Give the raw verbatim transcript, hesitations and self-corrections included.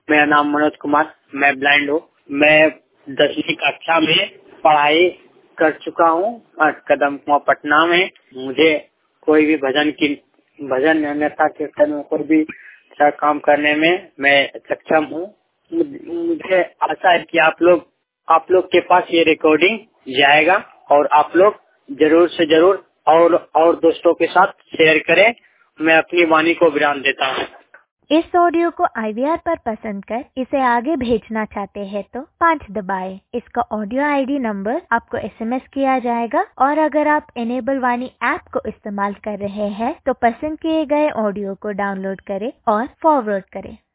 मेरा नाम मनोज कुमार, मैं ब्लाइंड हूँ। मैं दसवीं कक्षा में पढ़ाई कर चुका हूँ कदम कुआं पटना में। मुझे कोई भी भजन की भजन अन्यथा कीर्तन में कोई भी अच्छा काम करने में मैं सक्षम हूँ। मुझे आशा है कि आप लोग आप लोग के पास ये रिकॉर्डिंग जाएगा और आप लोग जरूर से जरूर और और दोस्तों के साथ शेयर करें। मैं अपनी वाणी को विराम देता हूँ। इस ऑडियो को आई वी आर पर पसंद कर इसे आगे भेजना चाहते हैं तो पाँच दबाएं। इसका ऑडियो आई डी नंबर आपको एस एम एस किया जाएगा और अगर आप इनेबल वाणी ऐप को इस्तेमाल कर रहे हैं तो पसंद किए गए ऑडियो को डाउनलोड करें और फॉरवर्ड करें।